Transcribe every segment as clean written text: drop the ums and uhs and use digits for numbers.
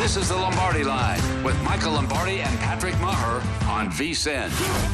This is the Lombardi Line with Michael Lombardi and Patrick Maher on VSiN.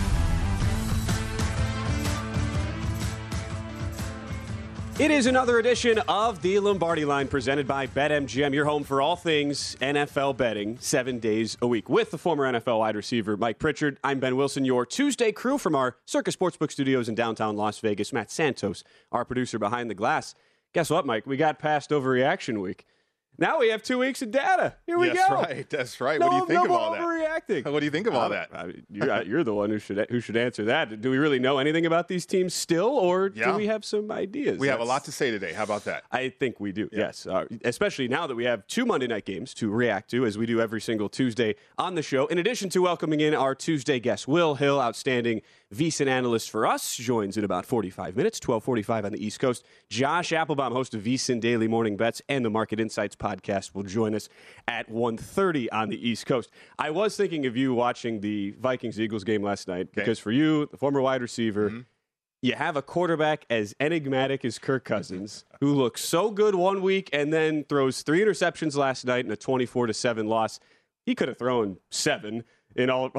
It is another edition of the Lombardi Line presented by BetMGM, your home for all things NFL betting 7 days a week. With the former NFL wide receiver Mike Pritchard, I'm Ben Wilson, your Tuesday crew from our Circus Sportsbook studios in downtown Las Vegas. Matt Santos, our producer behind the glass. Guess what, Mike? We got past overreaction week. Now we have 2 weeks of data. Here we go. That's right. What do you think of all that? Overreacting. What do you think of all that? You're the one who should answer that. Do we really know anything about these teams still, or do we have some ideas? We have a lot to say today. How about that? I think we do, yes. Especially now that we have 2 Monday night games to react to, as we do every single Tuesday on the show. In addition to welcoming in our Tuesday guest, Will Hill, outstanding VSiN analyst for us, joins in about 45 minutes, 12:45 on the East Coast. Josh Applebaum, host of VSiN Daily Morning Bets and the Market Insights podcast, will join us at 1:30 on the East Coast. I was thinking of you watching the Vikings-Eagles game last night because for you, the former wide receiver, you have a quarterback as enigmatic as Kirk Cousins, who looks so good one week and then throws 3 interceptions last night in a 24-7 loss. He could have thrown 7 in all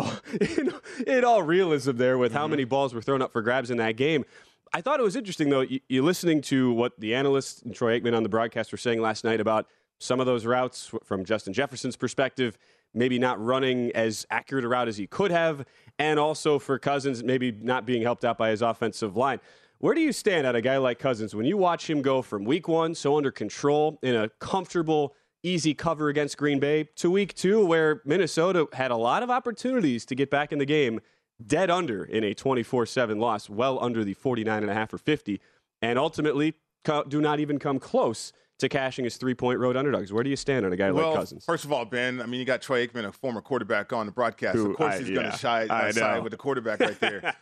realism there with how many balls were thrown up for grabs in that game. I thought it was interesting, though, you're listening to what the analysts and Troy Aikman on the broadcast were saying last night about some of those routes from Justin Jefferson's perspective, maybe not running as accurate a route as he could have, and also for Cousins maybe not being helped out by his offensive line. Where do you stand at a guy like Cousins when you watch him go from week 1, so under control, in a comfortable, easy cover against Green Bay, to week 2, where Minnesota had a lot of opportunities to get back in the game, dead under in a 24-7 loss, well under the 49.5 or 50, and ultimately do not even come close to cashing his 3-point road underdogs. Where do you stand on a guy like Cousins? First of all, Ben, I mean, you got Troy Aikman, a former quarterback, on the broadcast. Of course he's going to side with the quarterback right there.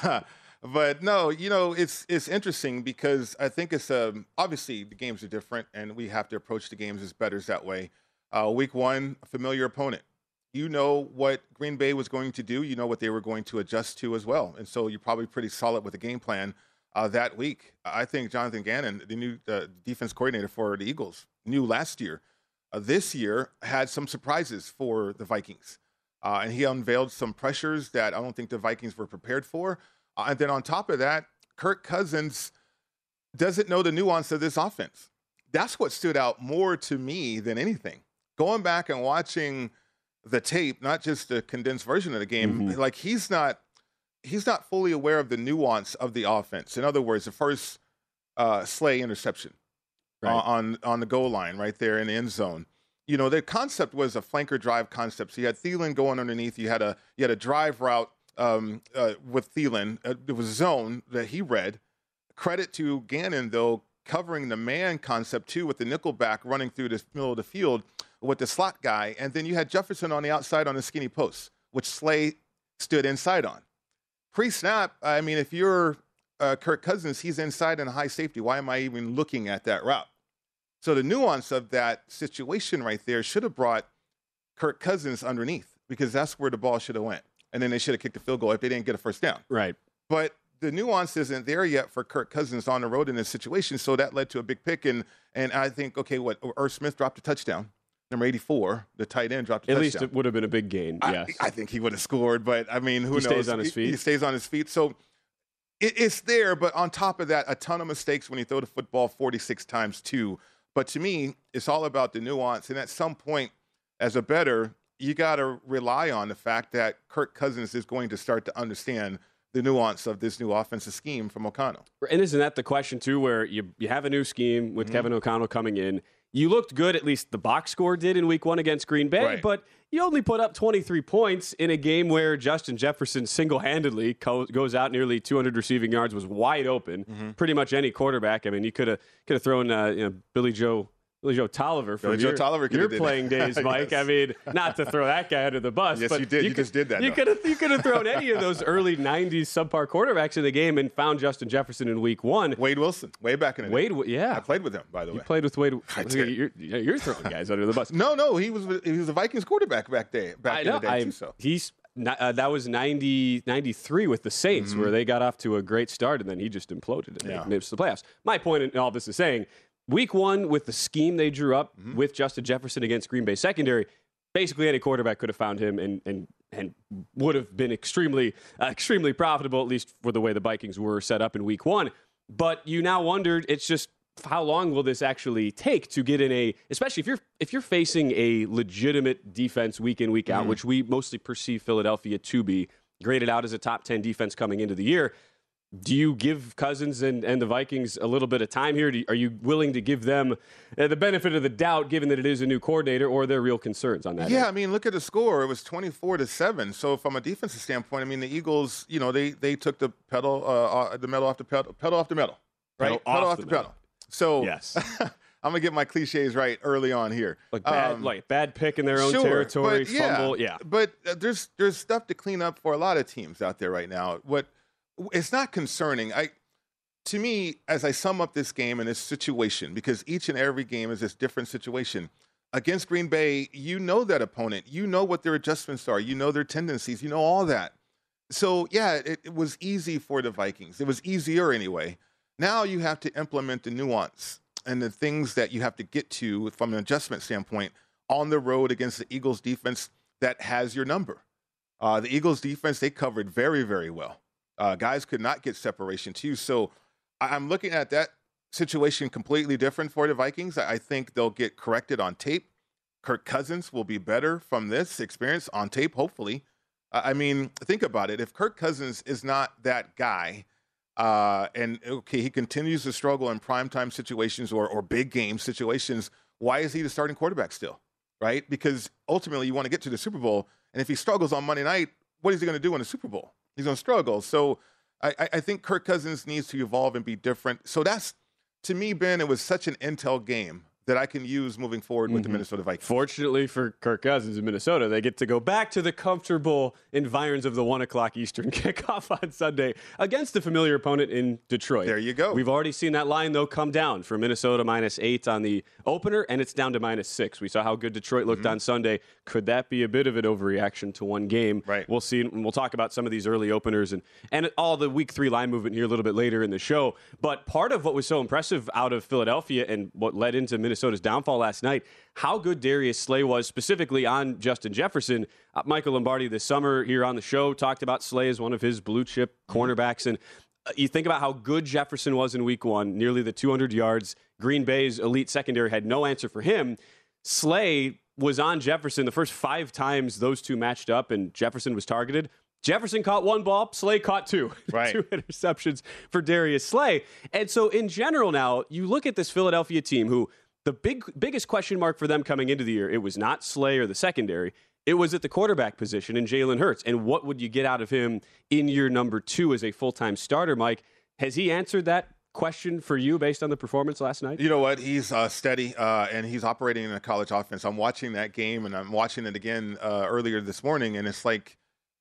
But no, it's interesting because I think it's obviously the games are different, and we have to approach the games as bettors that way. Week 1, a familiar opponent. You know what Green Bay was going to do. You know what they were going to adjust to as well. And so you're probably pretty solid with the game plan that week. I think Jonathan Gannon, the new defense coordinator for the Eagles, knew last year. This year had some surprises for the Vikings. And he unveiled some pressures that I don't think the Vikings were prepared for. And then on top of that, Kirk Cousins doesn't know the nuance of this offense. That's what stood out more to me than anything. Going back and watching the tape, not just the condensed version of the game, like he's not fully aware of the nuance of the offense. In other words, the first Slay interception on the goal line right there in the end zone. The concept was a flanker drive concept. So you had Thielen going underneath. You had a drive route with Thielen. It was a zone that he read. Credit to Gannon, though, covering the man concept, too, with the nickel back running through the middle of the field with the slot guy. And then you had Jefferson on the outside on the skinny post, which Slay stood inside on. Pre-snap, I mean, if you're Kirk Cousins, he's inside in a high safety. Why am I even looking at that route? So the nuance of that situation right there should have brought Kirk Cousins underneath, because that's where the ball should have went. And then they should have kicked the field goal if they didn't get a first down. Right. But the nuance isn't there yet for Kirk Cousins on the road in this situation, so that led to a big pick. And I think, Irv Smith dropped a touchdown. Number 84, the tight end, dropped a touchdown. At least it would have been a big gain, yes. I think he would have scored, but, I mean, who knows? He stays on his feet. He stays on his feet. So it's there, but on top of that, a ton of mistakes when you throw the football 46 times, too. But to me, it's all about the nuance. And at some point, as a bettor, you got to rely on the fact that Kirk Cousins is going to start to understand the nuance of this new offensive scheme from O'Connell. And isn't that the question, too, where you have a new scheme with Kevin O'Connell coming in? You looked good, at least the box score did in week 1 against Green Bay, but you only put up 23 points in a game where Justin Jefferson single-handedly goes out nearly 200 receiving yards, was wide open. Pretty much any quarterback. I mean, you could have thrown Billy Joe Tolliver from your playing days, Mike. I mean, not to throw that guy under the bus. Yes, but you did. You just did that. You could have thrown any of those early 90s subpar quarterbacks in the game and found Justin Jefferson in week 1. Wade Wilson, way back in the day. Yeah. I played with him, by the way. You played with Wade. You're throwing guys under the bus. No, he was a Vikings quarterback back in the day, too. So. That was 93 with the Saints, where they got off to a great start, and then he just imploded and missed the playoffs. My point in all this is saying, week one, with the scheme they drew up with Justin Jefferson against Green Bay secondary, basically any quarterback could have found him and would have been extremely profitable, at least for the way the Vikings were set up in week one. But you now wondered, it's just, how long will this actually take to get in especially if you're facing a legitimate defense week in, week out, which we mostly perceive Philadelphia to be, graded out as a top 10 defense coming into the year. Do you give Cousins and the Vikings a little bit of time here? Are you willing to give them the benefit of the doubt, given that it is a new coordinator, or are there real concerns on that? Yeah, I mean, look at the score. It was 24-7. So from a defensive standpoint, I mean, the Eagles, they took the metal off the metal, right? Pedal off the pedal. So yes. I'm gonna get my cliches right early on here. Like bad pick in their own territory, fumble. Yeah, but there's stuff to clean up for a lot of teams out there right now. It's not concerning. To me, as I sum up this game and this situation, because each and every game is this different situation. Against Green Bay, you know that opponent. You know what their adjustments are. You know their tendencies. You know all that. So, yeah, it was easy for the Vikings. It was easier anyway. Now you have to implement the nuance and the things that you have to get to from an adjustment standpoint on the road against the Eagles defense that has your number. The Eagles defense, they covered very, very well. Guys could not get separation too. So I'm looking at that situation completely different for the Vikings. I think they'll get corrected on tape. Kirk Cousins will be better from this experience on tape, hopefully. I mean, think about it. If Kirk Cousins is not that guy, he continues to struggle in primetime situations or big game situations, why is he the starting quarterback still, right? Because ultimately you want to get to the Super Bowl, and if he struggles on Monday night, what is he going to do in the Super Bowl? He's going to struggle. So I think Kirk Cousins needs to evolve and be different. So that's, to me, Ben, it was such an intel game that I can use moving forward with the Minnesota Vikings. Fortunately for Kirk Cousins in Minnesota, they get to go back to the comfortable environs of the 1 o'clock Eastern kickoff on Sunday against a familiar opponent in Detroit. There you go. We've already seen that line, though, come down for Minnesota -8 on the opener, and it's down to -6. We saw how good Detroit looked on Sunday. Could that be a bit of an overreaction to one game? Right. We'll see, and we'll talk about some of these early openers and all the Week 3 line movement here a little bit later in the show. But part of what was so impressive out of Philadelphia and what led into Minnesota's downfall last night, how good Darius Slay was, specifically on Justin Jefferson. Michael Lombardi this summer here on the show talked about Slay as one of his blue chip cornerbacks. And you think about how good Jefferson was in week one, nearly the 200 yards. Green Bay's elite secondary had no answer for him. Slay was on Jefferson the first 5 times those two matched up and Jefferson was targeted. Jefferson caught 1 ball, Slay caught 2. Right. 2 interceptions for Darius Slay. And so in general now, you look at this Philadelphia team who the biggest question mark for them coming into the year, it was not Slay or the secondary. It was at the quarterback position in Jalen Hurts. And what would you get out of him in year number 2 as a full-time starter, Mike? Has he answered that question for you based on the performance last night? You know what? He's steady, and he's operating in a college offense. I'm watching that game, and I'm watching it again earlier this morning, and it's like,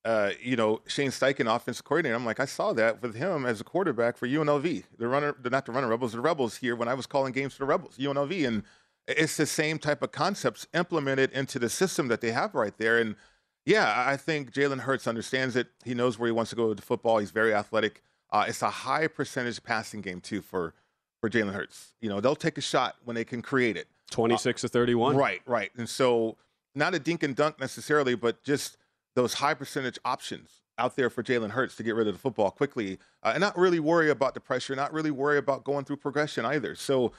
Shane Steichen, offensive coordinator. I'm like, I saw that with him as a quarterback for UNLV. Not the Rebels, the Rebels here when I was calling games for the Rebels, UNLV. And it's the same type of concepts implemented into the system that they have right there. And yeah, I think Jalen Hurts understands it. He knows where he wants to go with the football. He's very athletic. It's a high percentage passing game too for Jalen Hurts. They'll take a shot when they can create it. 26-31. Right. And so not a dink and dunk necessarily, but just those high percentage options out there for Jalen Hurts to get rid of the football quickly and not really worry about the pressure, not really worry about going through progression either. So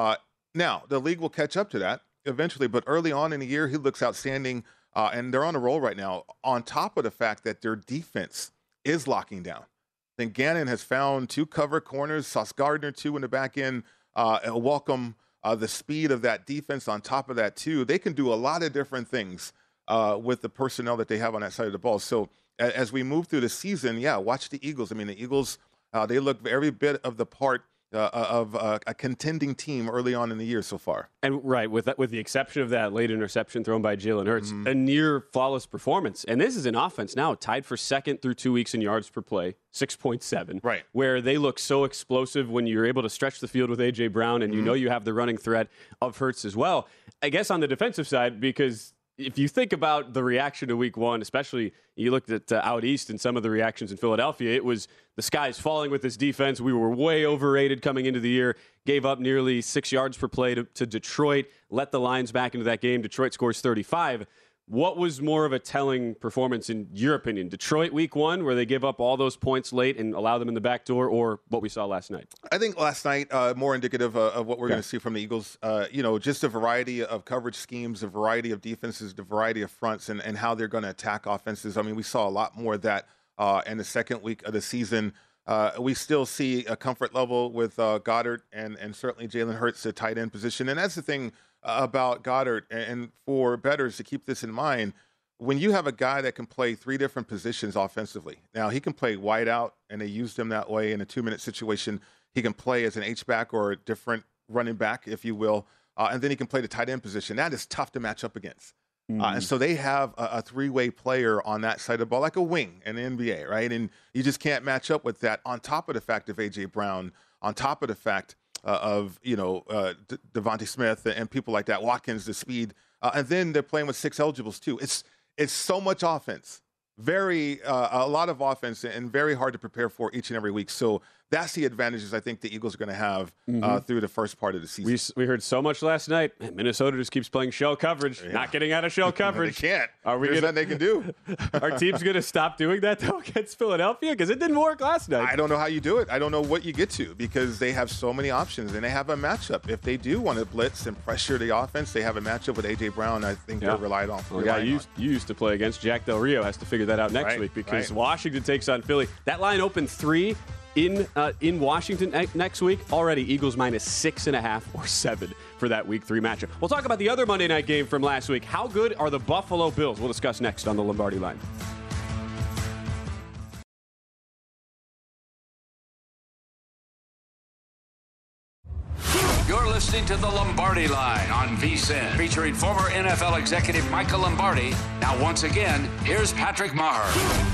now the league will catch up to that eventually, but early on in the year, he looks outstanding and they're on a roll right now on top of the fact that their defense is locking down. I think Gannon has found 2 cover corners, Sauce Gardner 2 in the back end, welcome the speed of that defense on top of that too. They can do a lot of different things with the personnel that they have on that side of the ball. So as we move through the season, watch the Eagles. I mean, the Eagles, they look every bit of the part of a contending team early on in the year so far. And with the exception of that late interception thrown by Jalen Hurts, a near flawless performance. And this is an offense now tied for second through 2 weeks in yards per play, 6.7. Right. Where they look so explosive when you're able to stretch the field with A.J. Brown and you know you have the running threat of Hurts as well. I guess on the defensive side, because if you think about the reaction to week one, especially you looked at out east and some of the reactions in Philadelphia, it was the sky's falling with this defense. We were way overrated coming into the year, gave up nearly 6 yards per play to Detroit, let the Lions back into that game. Detroit scores 35. What was more of a telling performance in your opinion? Detroit week one, where they give up all those points late and allow them in the back door, or what we saw last night? I think last night, more indicative of what we're going to see from the Eagles. Just a variety of coverage schemes, a variety of defenses, a variety of fronts, and how they're going to attack offenses. I mean, we saw a lot more of that in the second week of the season. We still see a comfort level with Goddard and certainly Jalen Hurts at tight end position. And that's the thing about Goddard, and for bettors to keep this in mind, when you have a guy that can play 3 different positions offensively. Now, he can play wide out, and they used him that way in a 2-minute situation. He can play as an H-back or a different running back, if you will, and then he can play the tight end position. That is tough to match up against. And so they have a 3-way player on that side of the ball, like a wing in the NBA, right? And you just can't match up with that, on top of the fact of A.J. Brown, on top of the fact of Devontae Smith and people like that, Watkins, the speed, and then they're playing with 6 eligibles too. It's so much offense, a lot of offense, and very hard to prepare for each and every week. So that's the advantages I think the Eagles are going to have through the first part of the season. We heard so much last night. Minnesota just keeps playing shell coverage, not getting out of shell coverage. They can't. There's nothing they can do. Our team's going to stop doing that, though, against Philadelphia? Because it didn't work last night. I don't know how you do it. I don't know what you get to, because they have so many options, and they have a matchup. If they do want to blitz and pressure the offense, they have a matchup with A.J. Brown. I think they're relied on. Well, you used to play against. Jack Del Rio has to figure that out next week, because Washington takes on Philly. That line opened 3 in Washington next week. Already Eagles minus 6.5 or 7 for that week 3 matchup. We'll talk about the other Monday night game from last week. How good are the Buffalo Bills? We'll discuss next on the Lombardi Line. You're listening to the Lombardi Line on VSiN, featuring former NFL executive Michael Lombardi. Now, once again, here's Patrick Maher.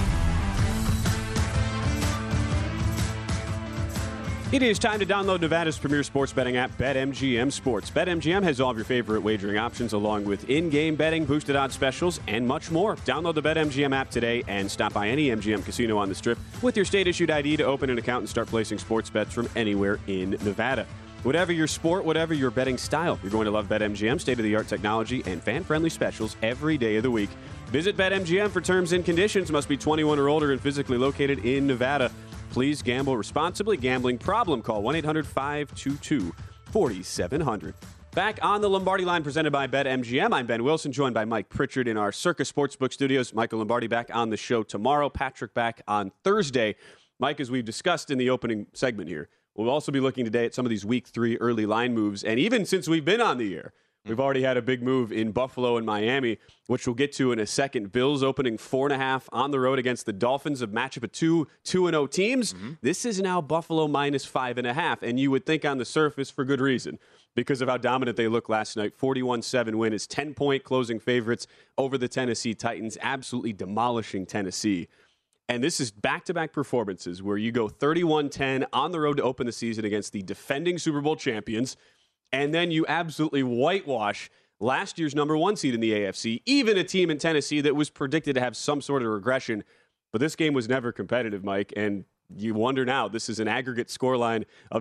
It is time to download Nevada's premier sports betting app, BetMGM Sports. BetMGM has all of your favorite wagering options, along with in-game betting, boosted odds specials, and much more. Download the BetMGM app today and stop by any MGM casino on the Strip with your state-issued ID to open an account and start placing sports bets from anywhere in Nevada. Whatever your sport, whatever your betting style, you're going to love BetMGM, state-of-the-art technology, and fan-friendly specials every day of the week. Visit BetMGM for terms and conditions. Must be 21 or older and physically located in Nevada. Please gamble responsibly. Gambling problem? Call 1-800-522-4700. Back on the Lombardi Line, presented by BetMGM. I'm Ben Wilson, joined by Mike Pritchard in our Circus Sportsbook studios. Michael Lombardi back on the show tomorrow. Patrick back on Thursday. Mike, as we've discussed in the opening segment here, we'll also be looking today at some of these week 3 early line moves. And even since we've been on the air, we've already had a big move in Buffalo and Miami, which we'll get to in a second. Bills opening 4.5 on the road against the Dolphins, a matchup of 2-0 teams. This is now Buffalo minus 5.5, and you would think on the surface for good reason, because of how dominant they looked last night. 41-7 win is 10-point closing favorites over the Tennessee Titans, absolutely demolishing Tennessee. And this is back-to-back performances where you go 31-10 on the road to open the season against the defending Super Bowl champions, and then you absolutely whitewash last year's number 1 seed in the AFC, even a team in Tennessee that was predicted to have some sort of regression. But this game was never competitive, Mike, and you wonder now, this is an aggregate scoreline of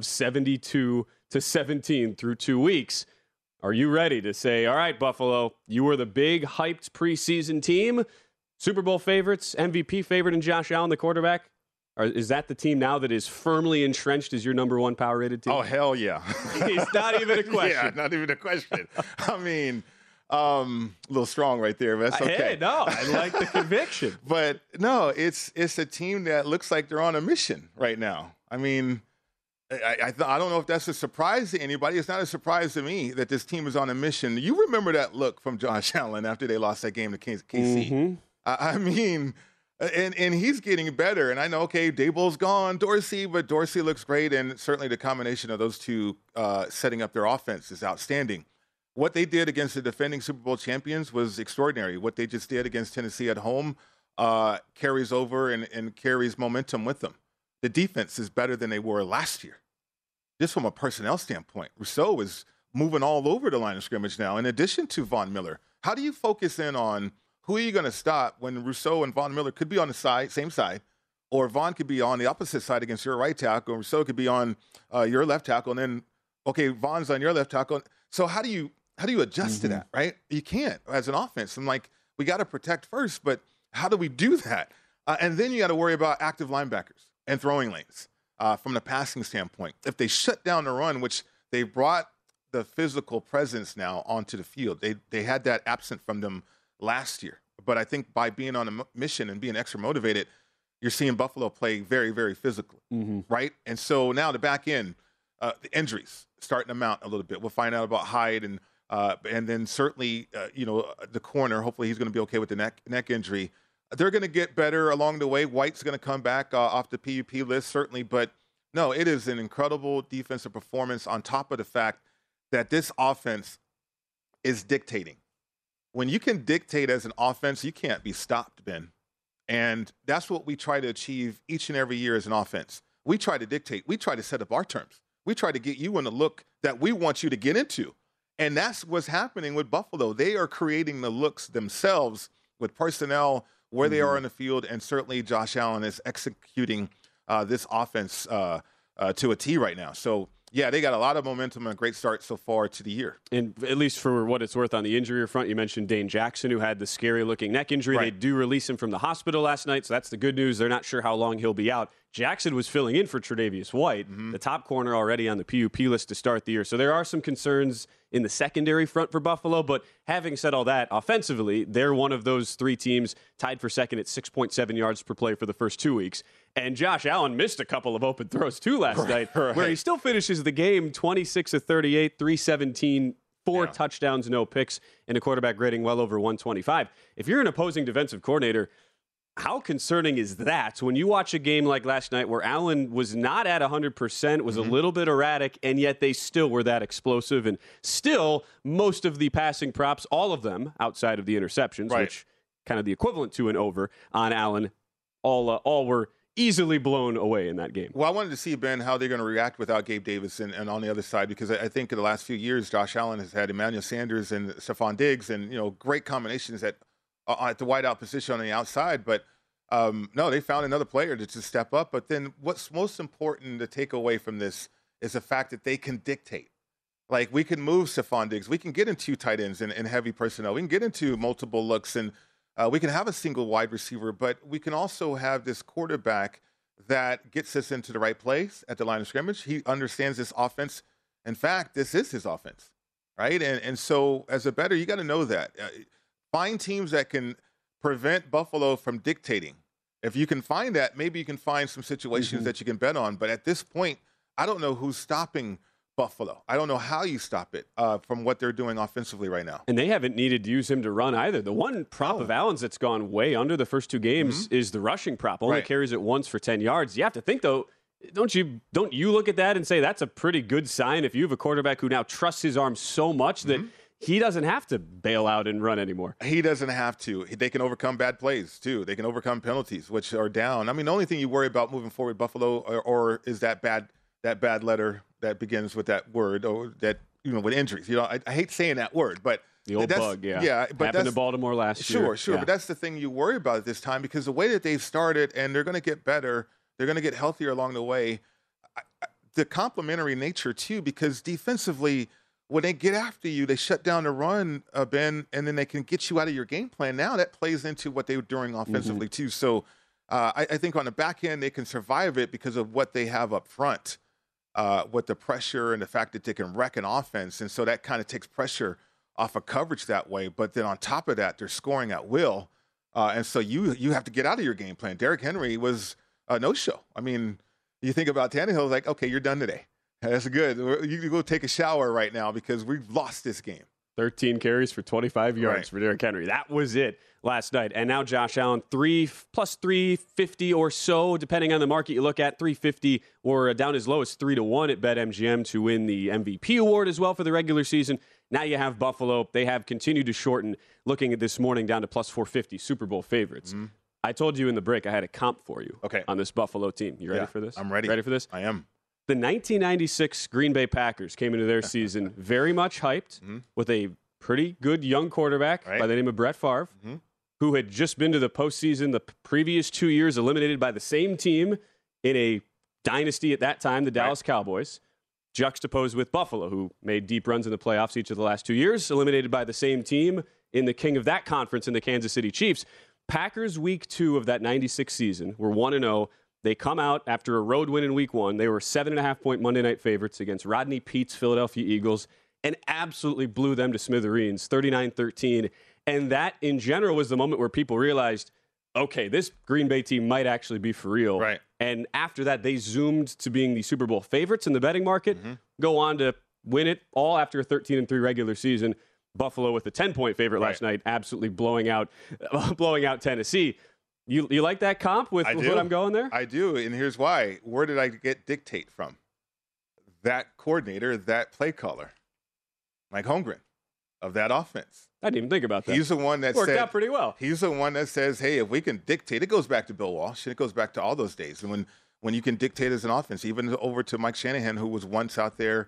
72-17 through 2 weeks. Are you ready to say, all right, Buffalo, you were the big, hyped preseason team, Super Bowl favorites, MVP favorite in Josh Allen, the quarterback? Or is that the team now that is firmly entrenched as your number 1 power-rated team? Oh, hell yeah. It's not even a question. Yeah, not even a question. I mean, a little strong right there, but that's okay. Hey, no, I like the conviction. But, no, it's a team that looks like they're on a mission right now. I mean, I don't know if that's a surprise to anybody. It's not a surprise to me that this team is on a mission. You remember that look from Josh Allen after they lost that game to KC. Mm-hmm. I mean... And he's getting better. And I know, okay, Daboll's gone, Dorsey, but Dorsey looks great. And certainly the combination of those two setting up their offense is outstanding. What they did against the defending Super Bowl champions was extraordinary. What they just did against Tennessee at home carries over and carries momentum with them. The defense is better than they were last year. Just from a personnel standpoint, Rousseau is moving all over the line of scrimmage now, in addition to Von Miller. How do you focus in on who are you going to stop when Rousseau and Von Miller could be on the same side, or Von could be on the opposite side against your right tackle, and Rousseau could be on your left tackle, and then, okay, Von's on your left tackle. So how do you adjust to that, right? You can't as an offense. I'm like, we got to protect first, but how do we do that? And then you got to worry about active linebackers and throwing lanes from the passing standpoint. If they shut down the run, which they brought the physical presence now onto the field, they had that absent from them last year. But I think by being on a mission and being extra motivated, you're seeing Buffalo play very, very physically, right? And so now the back end, the injuries starting to mount a little bit. We'll find out about Hyde and then certainly, the corner. Hopefully he's going to be okay with the neck injury. They're going to get better along the way. White's going to come back off the PUP list, certainly. But, no, it is an incredible defensive performance on top of the fact that this offense is dictating. When you can dictate as an offense, you can't be stopped, Ben. And that's what we try to achieve each and every year as an offense. We try to dictate. We try to set up our terms. We try to get you in the look that we want you to get into. And that's what's happening with Buffalo. They are creating the looks themselves with personnel, where they are in the field, and certainly Josh Allen is executing this offense to a T right now. So, yeah, they got a lot of momentum and a great start so far to the year. And at least for what it's worth on the injury front, you mentioned Dane Jackson, who had the scary-looking neck injury. Right. They do release him from the hospital last night, so that's the good news. They're not sure how long he'll be out. Jackson was filling in for Tre'Davious White, the top corner already on the PUP list to start the year. So there are some concerns in the secondary front for Buffalo. But having said all that, offensively, they're one of those three teams tied for second at 6.7 yards per play for the first 2 weeks. And Josh Allen missed a couple of open throws, too, last night, where he still finishes the game 26 of 38, 317, 4 touchdowns, no picks, and a quarterback rating well over 125. If you're an opposing defensive coordinator, how concerning is that when you watch a game like last night where Allen was not at 100%, was a little bit erratic, and yet they still were that explosive, and still most of the passing props, all of them outside of the interceptions, which kind of the equivalent to an over on Allen, all were easily blown away in that game. Well, I wanted to see, Ben, how they're going to react without Gabe Davis and on the other side, because I think in the last few years, Josh Allen has had Emmanuel Sanders and Stephon Diggs and, great combinations at the wideout position on the outside. But, no, they found another player to step up. But then what's most important to take away from this is the fact that they can dictate. Like, we can move Stephon Diggs. We can get into tight ends and heavy personnel. We can get into multiple looks, and we can have a single wide receiver, but we can also have this quarterback that gets us into the right place at the line of scrimmage. He understands this offense. In fact, this is his offense, right? And so as a bettor, you got to know that. Find teams that can prevent Buffalo from dictating. If you can find that, maybe you can find some situations that you can bet on. But at this point, I don't know who's stopping Buffalo. I don't know how you stop it from what they're doing offensively right now. And they haven't needed to use him to run either. The one prop of Allen's that's gone way under the first two games is the rushing prop. Only carries it once for 10 yards. You have to think, though, don't you look at that and say that's a pretty good sign if you have a quarterback who now trusts his arm so much that he doesn't have to bail out and run anymore. He doesn't have to. They can overcome bad plays, too. They can overcome penalties, which are down. I mean, the only thing you worry about moving forward, Buffalo, or is that bad letter that begins with that word, or that, with injuries. I hate saying that word, but the old bug, yeah. But happened to Baltimore last year. Sure. Yeah. But that's the thing you worry about at this time, because the way that they've started, and they're going to get better, they're going to get healthier along the way. The complementary nature too, because defensively, when they get after you, they shut down the run, Ben, and then they can get you out of your game plan. Now that plays into what they were doing offensively too. So I think on the back end, they can survive it because of what they have up front. With the pressure and the fact that they can wreck an offense. And so that kind of takes pressure off of coverage that way. But then on top of that, they're scoring at will. And so you have to get out of your game plan. Derrick Henry was a no-show. I mean, you think about Tannehill, like, okay, you're done today. That's good. You can go take a shower right now because we've lost this game. 13 carries for 25 yards for Derrick Henry. That was it last night. And now Josh Allen, 350 or so, depending on the market you look at, 350 or down as low as 3-1 at BetMGM to win the MVP award as well for the regular season. Now you have Buffalo. They have continued to shorten, looking at this morning, down to plus 450 Super Bowl favorites. I told you in the break I had a comp for you on this Buffalo team. You ready for this? I'm ready. Ready for this? I am. The 1996 Green Bay Packers came into their season very much hyped with a pretty good young quarterback by the name of Brett Favre, who had just been to the postseason the previous 2 years, eliminated by the same team in a dynasty at that time, the Dallas Cowboys, juxtaposed with Buffalo, who made deep runs in the playoffs each of the last 2 years, eliminated by the same team in the king of that conference in the Kansas City Chiefs. Packers week 2 of that 96 season were 1-0. They come out after a road win in week 1. They were 7.5-point Monday night favorites against Rodney Peete's Philadelphia Eagles and absolutely blew them to smithereens, 39-13. And that, in general, was the moment where people realized, okay, this Green Bay team might actually be for real. Right. And after that, they zoomed to being the Super Bowl favorites in the betting market, go on to win it all after a 13-3 regular season. Buffalo with a 10-point favorite last night, absolutely blowing out Tennessee. You like that comp with what I'm going there? I do, and here's why. Where did I get dictate from? That coordinator, that play caller, Mike Holmgren, of that offense. I didn't even think about that. He's the one that worked out pretty well. He's the one that says, hey, if we can dictate, it goes back to Bill Walsh, and it goes back to all those days. And when you can dictate as an offense, even over to Mike Shanahan, who was once out there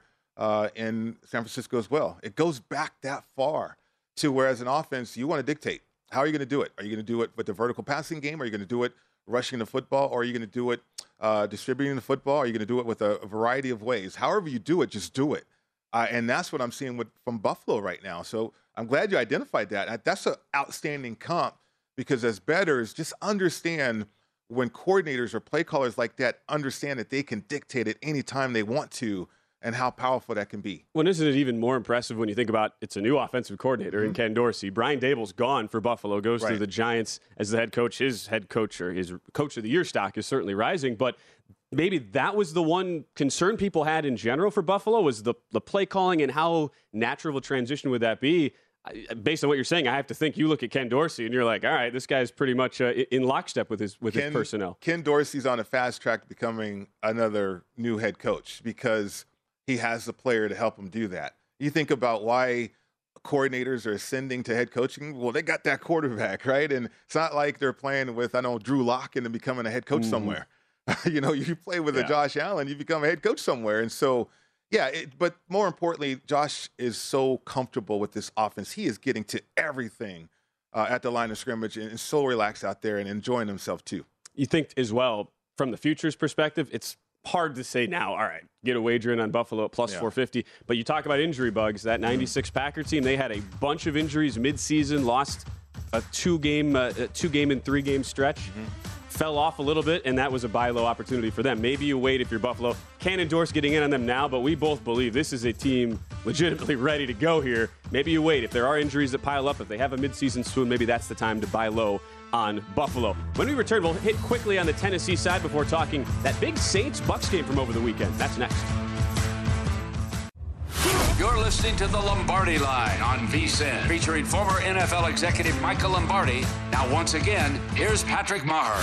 in San Francisco as well. It goes back that far to where as an offense, you want to dictate. How are you going to do it? Are you going to do it with the vertical passing game? Are you going to do it rushing the football? Or are you going to do it distributing the football? Are you going to do it with a variety of ways? However you do it, just do it. And that's what I'm seeing from Buffalo right now. So I'm glad you identified that. That's an outstanding comp because as bettors, just understand when coordinators or play callers like that understand that they can dictate it anytime they want to and how powerful that can be. Well, isn't it even more impressive when you think about it's a new offensive coordinator in Ken Dorsey? Brian Dable's gone for Buffalo, goes to the Giants as the head coach. His head coach or his coach of the year stock is certainly rising, but maybe that was the one concern people had in general for Buffalo was the play calling and how natural of a transition would that be? Based on what you're saying, I have to think you look at Ken Dorsey and you're like, all right, this guy's pretty much in lockstep with his personnel. Ken Dorsey's on a fast track to becoming another new head coach because he has the player to help him do that. You think about why coordinators are ascending to head coaching. Well, they got that quarterback, right? And it's not like they're playing with, Drew Lock and then becoming a head coach somewhere. You play with a Josh Allen, you become a head coach somewhere. And so, but more importantly, Josh is so comfortable with this offense. He is getting to everything at the line of scrimmage and so relaxed out there and enjoying himself too. You think as well, from the futures perspective, it's hard to say now, all right, get a wager in on Buffalo at plus 450. But you talk about injury bugs. That 96 Packer team, they had a bunch of injuries midseason, lost a two-game and 3-game stretch. Fell off a little bit, and that was a buy low opportunity for them. Maybe you wait if you're Buffalo. Can't endorse getting in on them now, but we both believe this is a team legitimately ready to go here. Maybe you wait. If there are injuries that pile up, if they have a midseason swoon, maybe that's the time to buy low on Buffalo. When we return, we'll hit quickly on the Tennessee side before talking that big Saints-Bucks game from over the weekend. That's next. You're listening to the Lombardi Line on VSiN, featuring former NFL executive Michael Lombardi. Now, once again, here's Patrick Maher.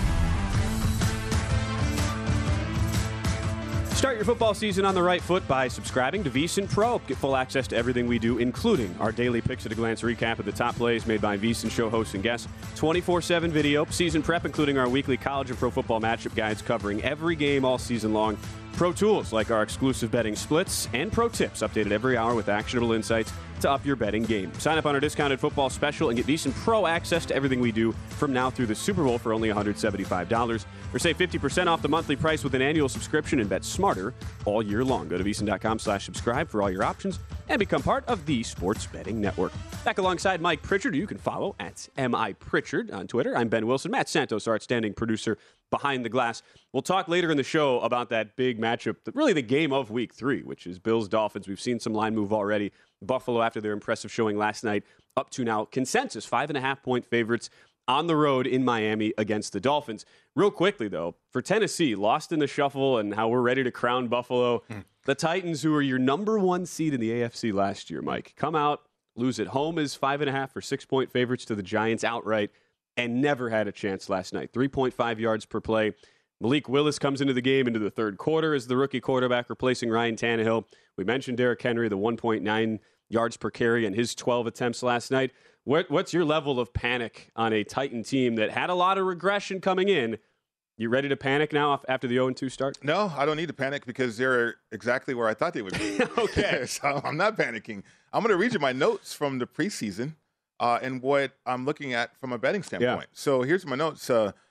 Start your football season on the right foot by subscribing to VSiN Pro. Get full access to everything we do, including our daily picks at a glance recap of the top plays made by VSiN show hosts and guests, 24/7 video, season prep, including our weekly college and pro football matchup guides covering every game all season long, pro tools like our exclusive betting splits, and pro tips updated every hour with actionable insights to up your betting game. Sign up on our discounted football special and get VSiN Pro access to everything we do from now through the Super Bowl for only $175. Or save 50% off the monthly price with an annual subscription and bet smarter all year long. Go to VSiN.com/subscribe for all your options and become part of the Sports Betting Network. Back alongside Mike Pritchard, who you can follow at MIPritchard on Twitter. I'm Ben Wilson. Matt Santos, our outstanding producer behind the glass. We'll talk later in the show about that big matchup, really the game of Week 3, which is Bills-Dolphins. We've seen some line move already. Buffalo, after their impressive showing last night, up to now consensus 5.5-point favorites on the road in Miami against the Dolphins. Real quickly, though, for Tennessee, lost in the shuffle and how we're ready to crown Buffalo, the Titans, who were your number 1 seed in the AFC last year, Mike, come out, lose at home as 5.5 or 6-point favorites to the Giants outright, and never had a chance last night. 3.5 yards per play. Malik Willis comes into the game into the third quarter as the rookie quarterback replacing Ryan Tannehill. We mentioned Derrick Henry, the 1.9 yards per carry and his 12 attempts last night. What's your level of panic on a Titan team that had a lot of regression coming in? You ready to panic now after the 0-2 start? No, I don't need to panic because they're exactly where I thought they would be. Okay. So I'm not panicking. I'm going to read you my notes from the preseason and what I'm looking at from a betting standpoint. Yeah. So here's my notes.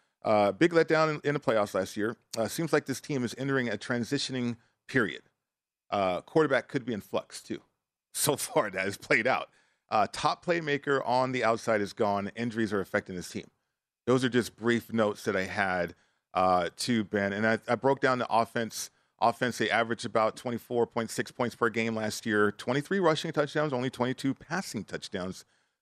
Big letdown in the playoffs last year. Seems like this team is entering a transitioning period. Quarterback could be in flux, too. So far, that has played out. Top playmaker on the outside is gone. Injuries are affecting this team. Those are just brief notes that I had to Ben. And I broke down the offense. They averaged about 24.6 points per game last year. 23 rushing touchdowns, only 22 passing touchdowns.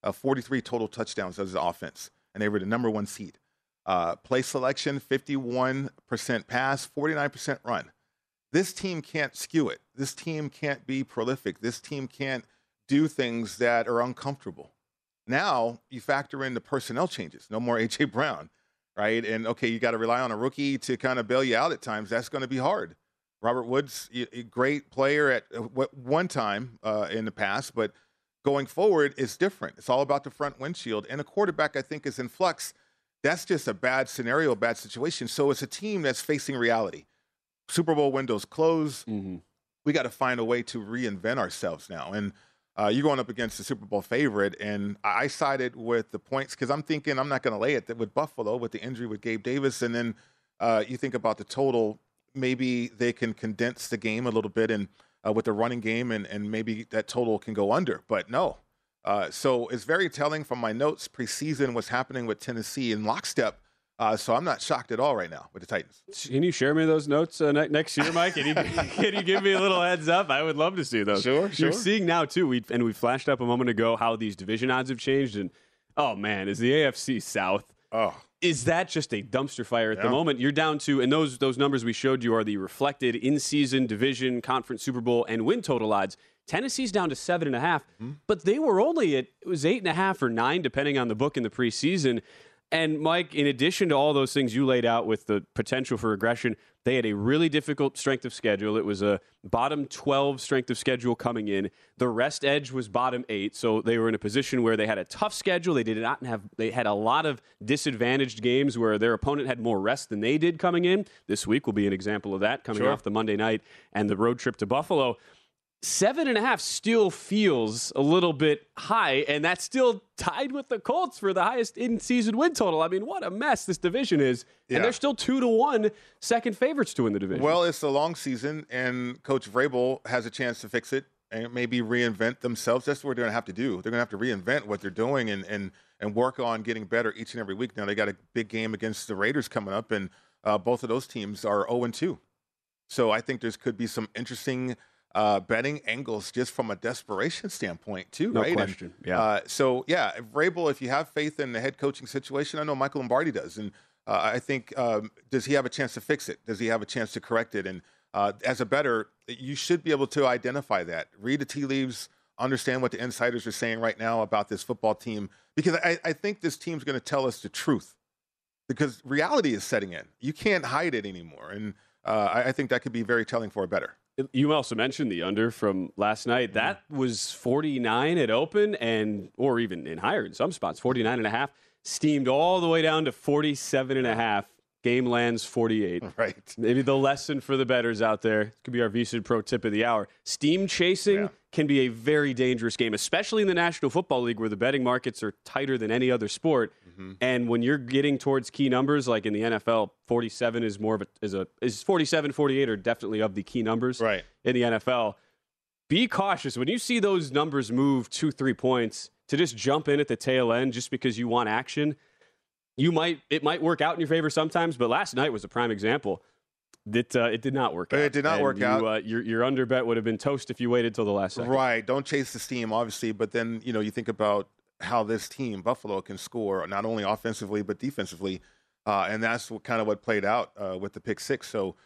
43 total touchdowns as an offense. And they were the number 1 seed. Play selection, 51% pass, 49% run. This team can't skew it. This team can't be prolific. This team can't do things that are uncomfortable. Now you factor in the personnel changes. No more A.J. Brown, right? And, okay, you got to rely on a rookie to kind of bail you out at times. That's going to be hard. Robert Woods, a great player at one time in the past, but going forward is different. It's all about the front windshield. And a quarterback, I think, is in flux. That's just a bad scenario, bad situation. So it's a team that's facing reality. Super Bowl windows close. Mm-hmm. We got to find a way to reinvent ourselves now. And you're going up against the Super Bowl favorite, and I sided with the points because I'm thinking I'm not going to lay it with Buffalo with the injury with Gabe Davis. And then you think about the total. Maybe they can condense the game a little bit and with the running game, and maybe that total can go under. But no. So it's very telling from my notes preseason what's happening with Tennessee in lockstep. So I'm not shocked at all right now with the Titans. Can you share me those notes next year, Mike? Can you give me a little heads up? I would love to see those. Sure. You're seeing now, too, we flashed up a moment ago how these division odds have changed. And, oh, man, is the AFC South, is that just a dumpster fire at the moment? You're down to, and those numbers we showed you are the reflected in-season division, conference, Super Bowl, and win total odds. Tennessee's down to 7.5, but they were only it was 8.5 or 9, depending on the book in the preseason. And, Mike, in addition to all those things you laid out with the potential for regression, they had a really difficult strength of schedule. It was a bottom 12 strength of schedule coming in. The rest edge was bottom 8, so they were in a position where they had a tough schedule. They had a lot of disadvantaged games where their opponent had more rest than they did coming in. This week will be an example of that, coming off the Monday night and the road trip to Buffalo. 7.5 still feels a little bit high, and that's still tied with the Colts for the highest in-season win total. I mean, what a mess this division is. Yeah. And they're still 2-1 second favorites to win the division. Well, it's a long season, and Coach Vrabel has a chance to fix it and maybe reinvent themselves. That's what they're going to have to do. They're going to have to reinvent what they're doing and work on getting better each and every week. Now, they got a big game against the Raiders coming up, and both of those teams are 0-2. So I think there could be some interesting betting angles just from a desperation standpoint too, no right? No question. Vrabel, if you have faith in the head coaching situation, I know Michael Lombardi does, and I think does he have a chance to fix it? Does he have a chance to correct it? And as a bettor, you should be able to identify that, read the tea leaves, understand what the insiders are saying right now about this football team, because I think this team's going to tell us the truth, because reality is setting in. You can't hide it anymore, and I think that could be very telling for a bettor. You also mentioned the under from last night. That was 49 at open, or even in higher in some spots, 49.5. Steamed all the way down to 47.5. Game lands 48. Right. Maybe the lesson for the bettors out there could be our VSiN Pro tip of the hour. Steam chasing can be a very dangerous game, especially in the National Football League where the betting markets are tighter than any other sport. Mm-hmm. And when you're getting towards key numbers, like in the NFL, 47 is more of is 47, 48 are definitely of the key numbers in the NFL. Be cautious when you see those numbers move 2-3 points to just jump in at the tail end just because you want action. It might work out in your favor sometimes, but last night was a prime example that it did not work out. It did not work out. Your under bet would have been toast if you waited till the last second. Right. Don't chase the steam, obviously, but then you think about how this team, Buffalo, can score not only offensively but defensively, and that's what played out with the pick six. So,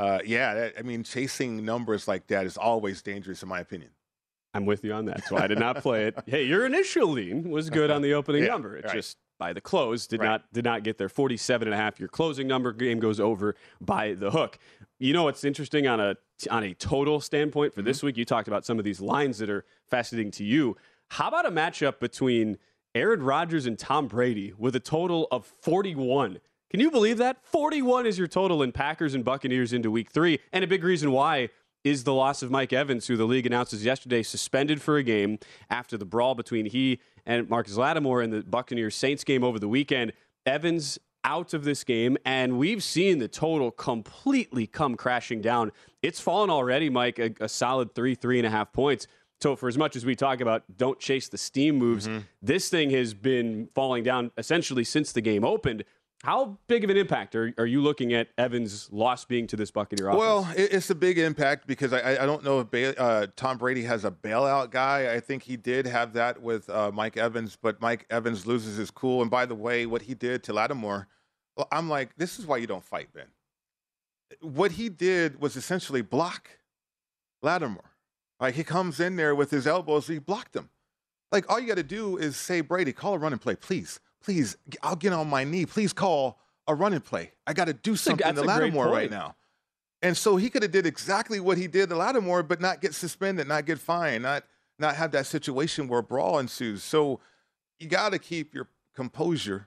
chasing numbers like that is always dangerous, in my opinion. I'm with you on that, so I did not play it. Hey, your initial lean was good on the opening number. It just by the close did not get there. 47.5. Your closing number, game goes over by the hook. You know what's interesting on a total standpoint for this week? You talked about some of these lines that are fascinating to you. How about a matchup between Aaron Rodgers and Tom Brady with a total of 41? Can you believe that? 41 is your total in Packers and Buccaneers into week 3, and a big reason why is the loss of Mike Evans, who the league announces yesterday suspended for a game after the brawl between he and Marcus Lattimore in the Buccaneers-Saints game over the weekend. Evans out of this game, and we've seen the total completely come crashing down. It's fallen already, Mike, a solid 3.5 points. So for as much as we talk about don't chase the steam moves, this thing has been falling down essentially since the game opened. How big of an impact are you looking at Evans' loss being to this Buccaneer offense? Well, it's a big impact because I don't know if Tom Brady has a bailout guy. I think he did have that with Mike Evans, but Mike Evans loses his cool. And by the way, what he did to Lattimore, well, I'm like, this is why you don't fight, Ben. What he did was essentially block Lattimore. Like, he comes in there with his elbows, he blocked him. Like, all you got to do is say, Brady, call a running play, please. Please, I'll get on my knee. Please call a running play. I got to do something to Lattimore right now. And so he could have did exactly what he did to Lattimore, but not get suspended, not get fined, not have that situation where a brawl ensues. So you got to keep your composure.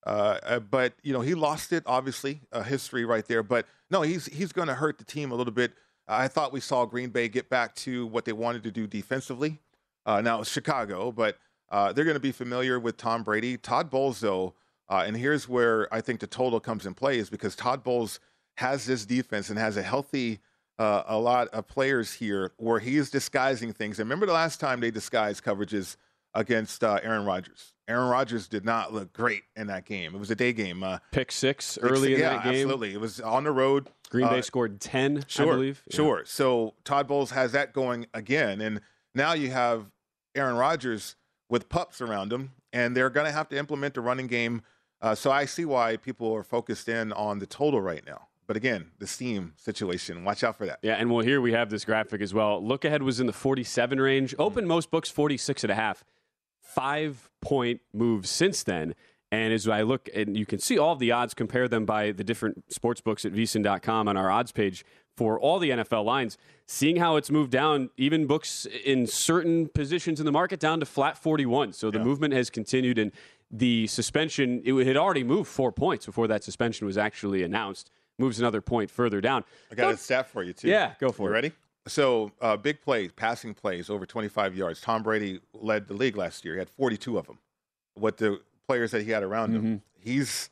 But, you know, he lost it, obviously, history right there. But, no, he's going to hurt the team a little bit. I thought we saw Green Bay get back to what they wanted to do defensively. Now it's Chicago, but they're going to be familiar with Tom Brady. Todd Bowles, though, and here's where I think the total comes in play, is because Todd Bowles has this defense and has a healthy a lot of players here where he is disguising things. And remember the last time they disguised coverages against Aaron Rodgers. Aaron Rodgers did not look great in that game. It was a day game. Pick six early in that game. Yeah, absolutely. It was on the road. Green Bay scored 10, I believe. Sure. So Todd Bowles has that going again. And now you have Aaron Rodgers with pups around him, and they're going to have to implement the running game. So I see why people are focused in on the total right now. But again, the steam situation, watch out for that. Yeah, and well, here we have this graphic as well. Look ahead was in the 47 range. Open most books 46.5. 5-point moves since then. And as I look, and you can see all of the odds, compare them by the different sports books at vsin.com on our odds page for all the NFL lines, seeing how it's moved down, even books in certain positions in the market down to flat 41. So the movement has continued, and the suspension, it had already moved 4 points before that suspension was actually announced. Moves another point further down. I got a stat for you, too. Yeah, go for it. You ready? So big plays, passing plays, over 25 yards. Tom Brady led the league last year. He had 42 of them. What the players that he had around him. He's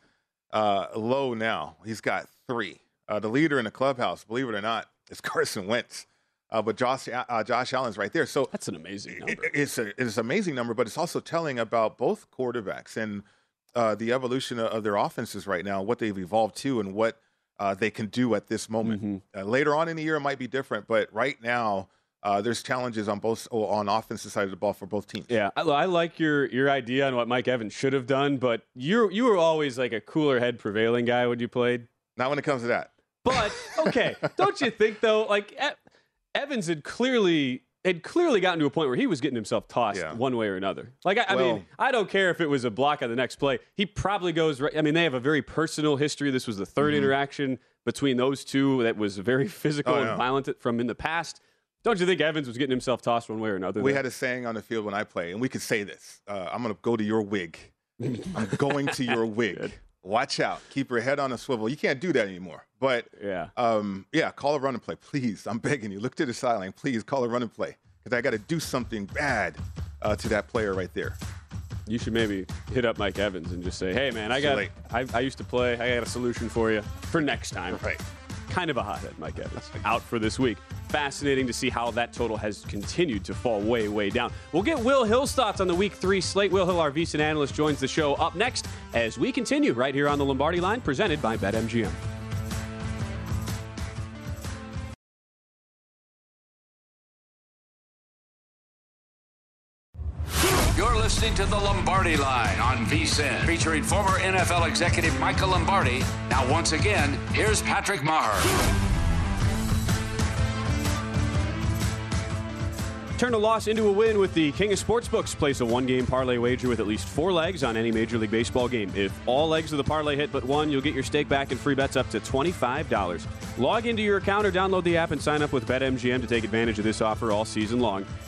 low now. He's got 3. The leader in the clubhouse, believe it or not, is Carson Wentz. But Josh Allen's right there. So that's an amazing number. It's an amazing number, but it's also telling about both quarterbacks and the evolution of their offenses right now, what they've evolved to and what they can do at this moment. Later on in the year, it might be different, but right now, there's challenges on offensive side of the ball for both teams. Yeah, I like your idea on what Mike Evans should have done, but you were always like a cooler head prevailing guy when you played. Not when it comes to that. But okay, don't you think though? Like Evans had clearly gotten to a point where he was getting himself tossed one way or another. Like I mean, I don't care if it was a block on the next play. He probably goes right. I mean, they have a very personal history. This was the third interaction between those two that was very physical and violent from in the past. Don't you think Evans was getting himself tossed one way or another? We had a saying on the field when I play, and we could say this. I'm going to go to your wig. I'm going to your wig. Good. Watch out. Keep your head on a swivel. You can't do that anymore. But, call a running play. Please, I'm begging you. Look to the sideline. Please call a running play because I got to do something bad to that player right there. You should maybe hit up Mike Evans and just say, hey, man, I used to play. I got a solution for you for next time. Right. Kind of a hothead, Mike Evans, out for this week. Fascinating to see how that total has continued to fall way, way down. We'll get Will Hill's thoughts on the Week 3 slate. Will Hill, our VSiN analyst, joins the show up next as we continue right here on the Lombardi Line, presented by BetMGM. You're listening to the Lombardi Line on VSiN, featuring former NFL executive Michael Lombardi. Now, once again, here's Patrick Maher. Turn a loss into a win with the King of Sportsbooks. Place a one-game parlay wager with at least 4 legs on any Major League Baseball game. If all legs of the parlay hit but one, you'll get your stake back and free bets up to $25. Log into your account or download the app and sign up with BetMGM to take advantage of this offer all season long.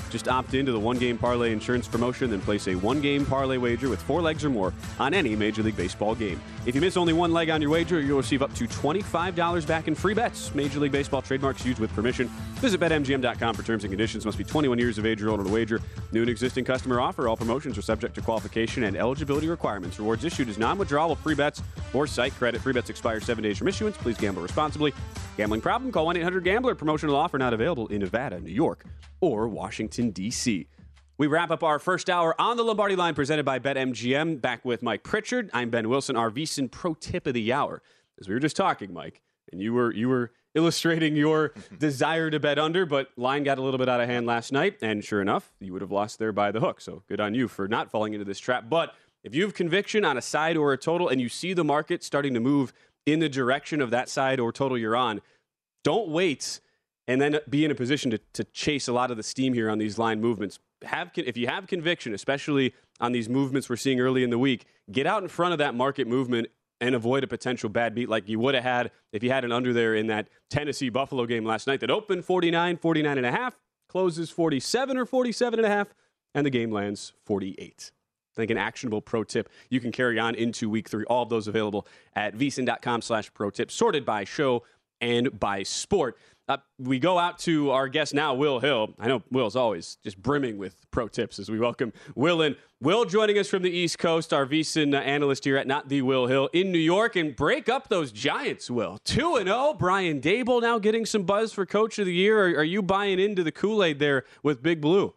Just opt into the one-game parlay insurance promotion, then place a one-game parlay wager with 4 legs or more on any Major League Baseball game. If you miss only one leg on your wager, you'll receive up to $25 back in free bets. Major League Baseball trademarks used with permission. Visit BetMGM.com for terms and conditions. Must be 21 years of age or older to wager. New and existing customer offer. All promotions are subject to qualification and eligibility requirements. Rewards issued as non-withdrawable free bets or site credit. Free bets expire 7 days from issuance. Please gamble responsibly. Gambling problem? Call 1-800-GAMBLER. Promotional offer not available in Nevada, New York, or Washington, D.C. We wrap up our first hour on the Lombardi Line presented by BetMGM. Back with Mike Pritchard. I'm Ben Wilson, our VSiN Pro Tip of the Hour. As we were just talking, Mike, and you were illustrating your desire to bet under, but line got a little bit out of hand last night, and sure enough, you would have lost there by the hook. So good on you for not falling into this trap. But if you have conviction on a side or a total and you see the market starting to move in the direction of that side or total you're on, don't wait and then be in a position to chase a lot of the steam here on these line movements. If you have conviction, especially on these movements we're seeing early in the week, get out in front of that market movement and avoid a potential bad beat like you would have had if you had an under there in that Tennessee-Buffalo game last night that opened 49.5, closes 47 or 47.5, and the game lands 48. I think an actionable pro tip you can carry on into week 3. All of those available at vsin.com/pro tip, sorted by show and by sport. We go out to our guest now, Will Hill. I know Will's always just brimming with pro tips as we welcome Will in. Will joining us from the East Coast, our VSiN analyst here at Not the Will Hill in New York, and break up those Giants, Will. 2-0, Brian Daboll now getting some buzz for Coach of the Year. Are you buying into the Kool-Aid there with Big Blue?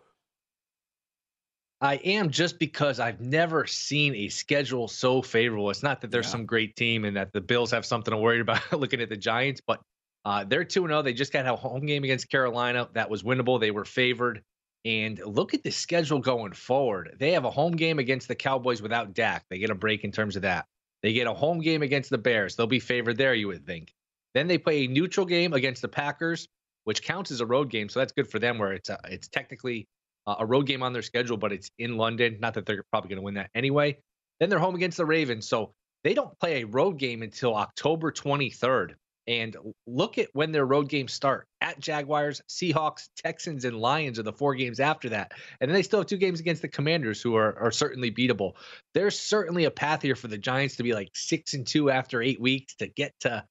I am, just because I've never seen a schedule so favorable. It's not that there's some great team and that the Bills have something to worry about looking at the Giants, but they're 2-0. They just got a home game against Carolina that was winnable. They were favored. And look at the schedule going forward. They have a home game against the Cowboys without Dak. They get a break in terms of that. They get a home game against the Bears. They'll be favored there, you would think. Then they play a neutral game against the Packers, which counts as a road game, so that's good for them, where it's technically a road game on their schedule, but it's in London. Not that they're probably going to win that anyway. Then they're home against the Ravens, so they don't play a road game until October 23rd. And look at when their road games start. At Jaguars, Seahawks, Texans, and Lions are the 4 games after that. And then they still have 2 games against the Commanders, who are certainly beatable. There's certainly a path here for the Giants to be like 6-2 after 8 weeks, to get to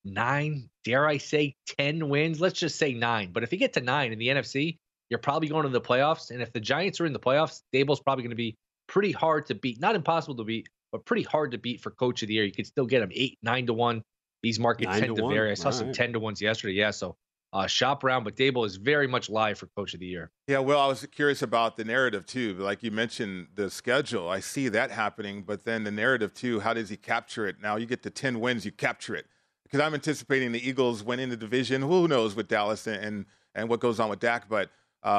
9, dare I say 10 wins. Let's just say 9. But if you get to 9 in the NFC, you're probably going to the playoffs. And if the Giants are in the playoffs, Daboll's probably going to be pretty hard to beat. Not impossible to beat, but pretty hard to beat for Coach of the Year. You could still get him 8, 9-1. These markets tend to vary. I saw some 10-1s yesterday. Yeah, so shop around. But Daboll is very much live for Coach of the Year. Yeah, well, I was curious about the narrative, too. Like you mentioned, the schedule. I see that happening. But then the narrative, too, how does he capture it? Now you get to 10 wins, you capture it. Because I'm anticipating the Eagles winning the division. Who knows with Dallas and what goes on with Dak. But,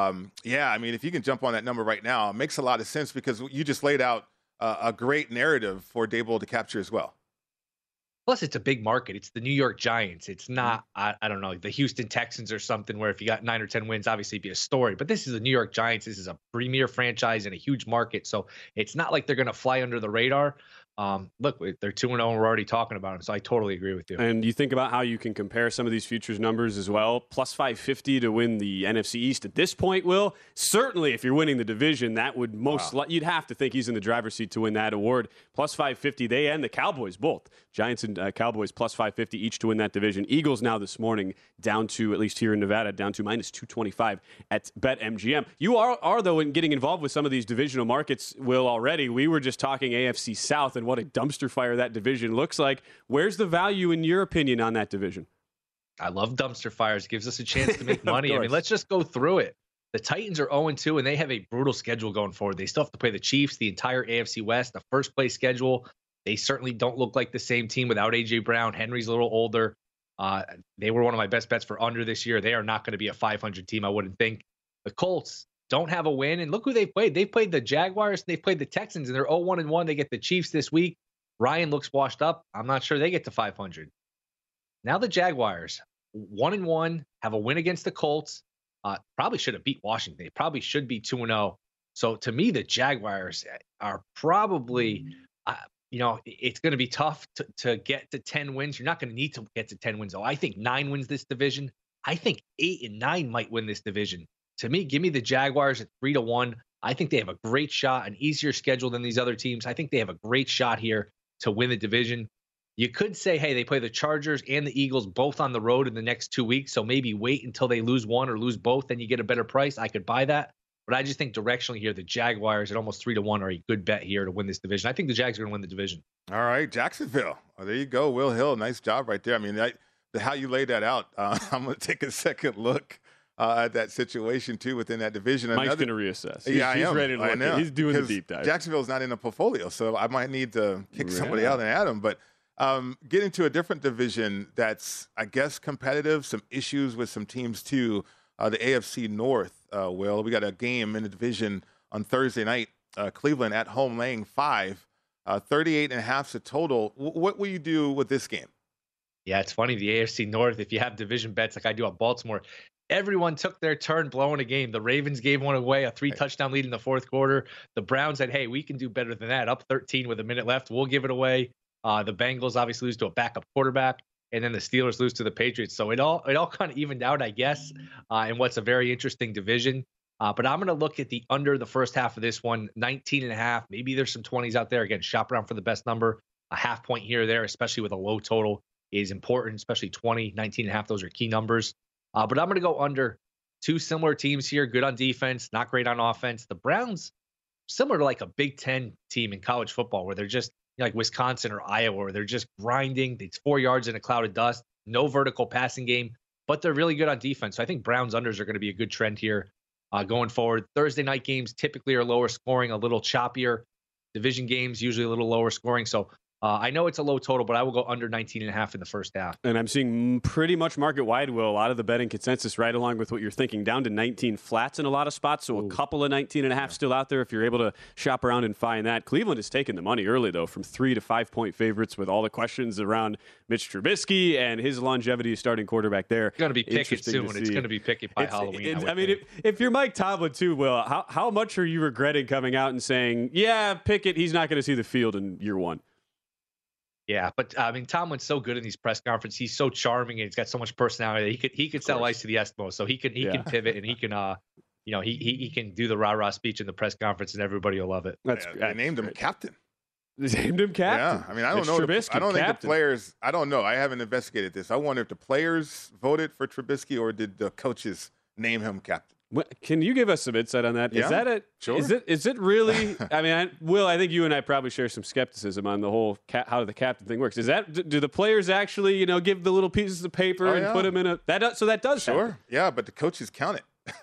yeah, I mean, if you can jump on that number right now, it makes a lot of sense, because you just laid out a great narrative for Daboll to capture as well. Plus, it's a big market. It's the New York Giants. It's not, I don't know, the Houston Texans or something, where if you got 9 or 10 wins, obviously it'd be a story. But this is the New York Giants. This is a premier franchise in a huge market. So it's not like they're going to fly under the radar. Look, they're 2-0 and we're already talking about them. So I totally agree with you. And you think about how you can compare some of these futures numbers as well. Plus 550 to win the NFC East at this point, Will. Certainly, if you're winning the division, that would you'd have to think he's in the driver's seat to win that award. Plus 550, they and the Cowboys both. Giants and Cowboys plus 550 each to win that division. Eagles now this morning down to, at least here in Nevada, down to minus 225 at BetMGM. You are though, in getting involved with some of these divisional markets, Will, already. We were just talking AFC South and what a dumpster fire that division looks like. Where's the value, in your opinion, on that division? I love dumpster fires. It gives us a chance to make money. I mean, let's just go through it. The Titans are 0-2, and they have a brutal schedule going forward. They still have to play the Chiefs, the entire AFC West, the first place schedule. They certainly don't look like the same team without A.J. Brown. Henry's a little older. They were one of my best bets for under this year. They are not going to be a 500 team, I wouldn't think. The Colts don't have a win, and look who they've played. They've played the Jaguars, they've played the Texans, and they're 0-1. They get the Chiefs this week. Ryan looks washed up. I'm not sure they get to 500. Now the Jaguars, 1-1, have a win against the Colts. Probably should have beat Washington. They probably should be 2-0. So to me, the Jaguars are probably, it's going to be tough to get to 10 wins. You're not going to need to get to 10 wins, though. I think 9 wins this division. I think 8 and 9 might win this division. to me, give me the Jaguars at 3-1. I think they have a great shot, an easier schedule than these other teams. I think they have a great shot here to win the division. You could say, hey, they play the Chargers and the Eagles both on the road in the next 2 weeks, so maybe wait until they lose one or lose both, then you get a better price. I could buy that. But I just think directionally here, the Jaguars at almost 3-1 are a good bet here to win this division. I think the Jags are going to win the division. All right, Jacksonville. Oh, there you go, Will Hill. Nice job right there. I mean, how you laid that out, I'm going to take a second look at that situation, too, within that division. Mike's going to reassess. He's ready to look. He's doing the deep dive. Jacksonville's not in the portfolio, so I might need to kick somebody out and add him. But get into a different division that's, I guess, competitive, some issues with some teams, too. The AFC North, Will. We got a game in the division on Thursday night. Cleveland at home laying 5. 38.5 the total. What will you do with this game? Yeah, it's funny. The AFC North, if you have division bets like I do at Baltimore, everyone took their turn blowing a game. The Ravens gave one away, a 3-touchdown lead in the fourth quarter. The Browns said, hey, we can do better than that. Up 13 with a minute left. We'll give it away. The Bengals obviously lose to a backup quarterback. And then the Steelers lose to the Patriots. So it all kind of evened out, I guess, in what's a very interesting division. But I'm going to look at the under the first half of this one, 19.5. Maybe there's some 20s out there. Again, shop around for the best number. A half point here or there, especially with a low total, is important, especially 20, 19.5. Those are key numbers. But I'm going to go under. Two similar teams here, good on defense, not great on offense. The Browns, similar to like a Big Ten team in college football, where they're just like Wisconsin or Iowa, where they're just grinding. It's 4 yards in a cloud of dust, no vertical passing game, but they're really good on defense. So I think Browns unders are going to be a good trend here going forward. Thursday night games typically are lower scoring, a little choppier. Division games usually a little lower scoring. So I know it's a low total, but I will go under 19.5 in the first half. And I'm seeing pretty much market wide, Will, a lot of the betting consensus right along with what you're thinking, down to 19 flats in a lot of spots. So a couple of 19.5 still out there if you're able to shop around and find that. Cleveland has taken the money early, though, from 3 to 5 point favorites with all the questions around Mitch Trubisky and his longevity as starting quarterback there. It's going to be Pickett soon. It's going to be Pickett by Halloween. I mean, if you're Mike Tomlin, too, Will, how much are you regretting coming out and saying, yeah, Pickett, he's not going to see the field in year one? Yeah, but I mean, Tomlin's so good in these press conferences. He's so charming and he's got so much personality. He could sell ice to the Eskimos, so he can pivot and he can he can do the rah-rah speech in the press conference and everybody will love it. I named him captain. They named him captain. Yeah, I mean, I don't know. I don't think the players. I don't know. I haven't investigated this. I wonder if the players voted for Trubisky or did the coaches name him captain. Can you give us some insight on that? Yeah, is that it? Sure. Is it really? I mean, Will, I think you and I probably share some skepticism on the whole how the captain thing works. Is that do the players actually give the little pieces of paper and put them in a that does sure happen. Yeah, but the coaches count it.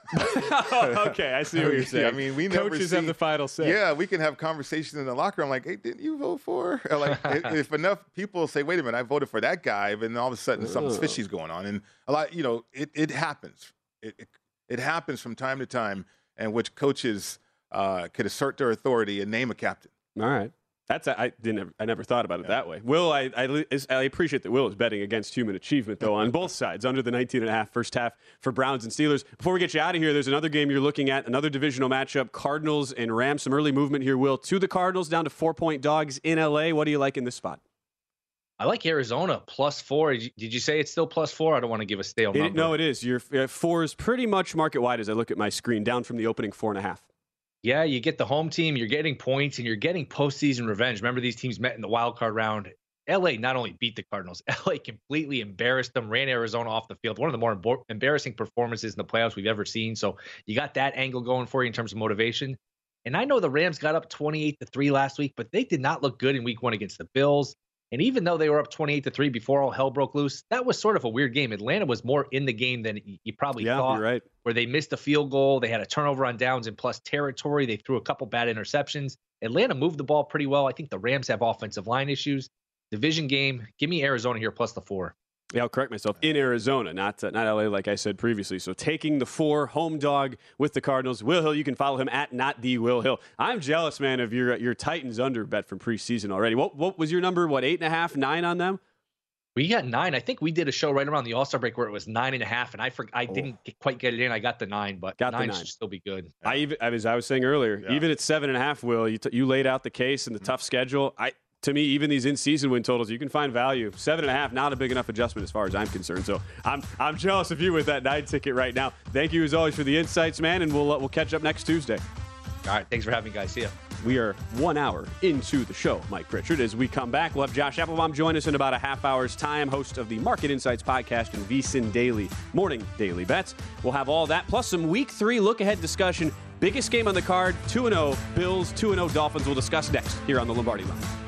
Okay, I see what you're saying. I mean, we coaches have the final say. Yeah, we can have conversations in the locker room like, "Hey, didn't you vote for?" Or like, if enough people say, "Wait a minute, I voted for that guy," then all of a sudden something fishy's going on, and a lot, it happens. It happens from time to time, and which coaches could assert their authority and name a captain. All right. I never thought about it that way. Will, I appreciate that Will is betting against human achievement, though, on both sides, under the 19.5 first half for Browns and Steelers. Before we get you out of here, there's another game you're looking at, another divisional matchup, Cardinals and Rams. Some early movement here, Will, to the Cardinals, down to 4-point dogs in L.A. What do you like in this spot? I like Arizona +4. Did you say it's still +4? I don't want to give a stale number. No, it is. Your 4 is pretty much market wide as I look at my screen, down from the opening 4.5. Yeah, you get the home team, you're getting points, and you're getting postseason revenge. Remember, these teams met in the wild card round. LA not only beat the Cardinals, LA completely embarrassed them, ran Arizona off the field. One of the more embarrassing performances in the playoffs we've ever seen. So you got that angle going for you in terms of motivation. And I know the Rams got up 28-3 last week, but they did not look good in week 1 against the Bills. And even though they were up 28-3 before all hell broke loose, that was sort of a weird game. Atlanta was more in the game than you probably thought. You're right. Where they missed a field goal. They had a turnover on downs in plus territory. They threw a couple bad interceptions. Atlanta moved the ball pretty well. I think the Rams have offensive line issues. Division game. Give me Arizona here plus the 4. Yeah, I'll correct myself. In Arizona, not LA, like I said previously. So taking the 4, home dog with the Cardinals. Will Hill, you can follow him at @NotTheWillHill. I'm jealous, man, of your Titans under bet from preseason already. What was your number? 8.5, 9 on them? We got 9. I think we did a show right around the All-Star break where it was 9.5, and I didn't quite get it in. I got the 9, but 9 should still be good. As I was saying earlier, even at 7.5, Will, you laid out the case and the tough schedule. to me, even these in-season win totals, you can find value. 7.5, not a big enough adjustment as far as I'm concerned. So I'm jealous of you with that 9 ticket right now. Thank you as always for the insights, man, and we'll catch up next Tuesday. All right, thanks for having me, guys. See ya. We are 1 hour into the show, Mike Pritchard. As we come back, we'll have Josh Applebaum join us in about a half hour's time, host of the Market Insights podcast and VSiN Daily Morning Daily Bets. We'll have all that, plus some Week 3 look-ahead discussion. Biggest game on the card, 2-0 Bills, 2-0 Dolphins. We'll discuss next here on the Lombardi Line.